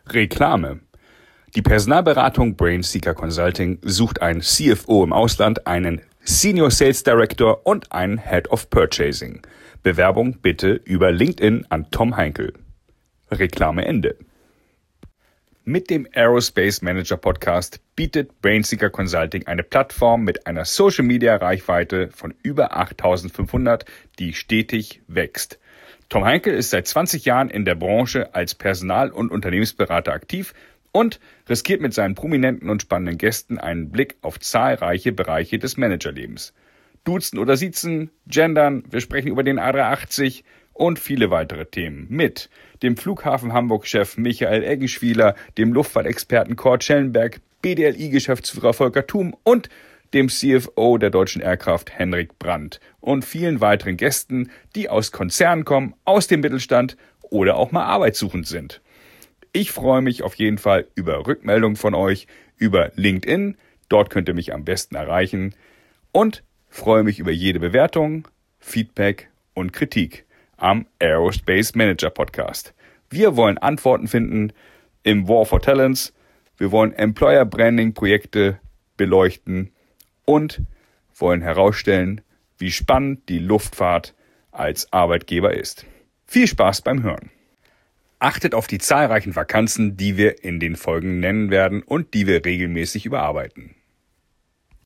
Reklame. Die Personalberatung Brainseeker Consulting sucht einen CFO im Ausland, einen Senior Sales Director und einen Head of Purchasing. Bewerbung bitte über LinkedIn an Tom Heinkel. Reklame Ende. Mit dem Aerospace Manager Podcast bietet Brainseeker Consulting eine Plattform mit einer Social Media Reichweite von über 8.500, die stetig wächst. Tom Heinkel ist seit 20 Jahren in der Branche als Personal- und Unternehmensberater aktiv und riskiert mit seinen prominenten und spannenden Gästen einen Blick auf zahlreiche Bereiche des Managerlebens. Duzen oder Siezen, Gendern, wir sprechen über den A380 und viele weitere Themen mit dem Flughafen Hamburg-Chef Michael Eggenschwiler, dem Luftfahrtexperten Kurt Schellenberg, BDLI-Geschäftsführer Volker Thum und dem CFO der Deutschen Aircraft Henrik Brandt und vielen weiteren Gästen, die aus Konzernen kommen, aus dem Mittelstand oder auch mal arbeitssuchend sind. Ich freue mich auf jeden Fall über Rückmeldungen von euch über LinkedIn, dort könnt ihr mich am besten erreichen und freue mich über jede Bewertung, Feedback und Kritik am Aerospace Manager Podcast. Wir wollen Antworten finden im War for Talents, wir wollen Employer Branding Projekte beleuchten und wollen herausstellen, wie spannend die Luftfahrt als Arbeitgeber ist. Viel Spaß beim Hören. Achtet auf die zahlreichen Vakanzen, die wir in den Folgen nennen werden und die wir regelmäßig überarbeiten.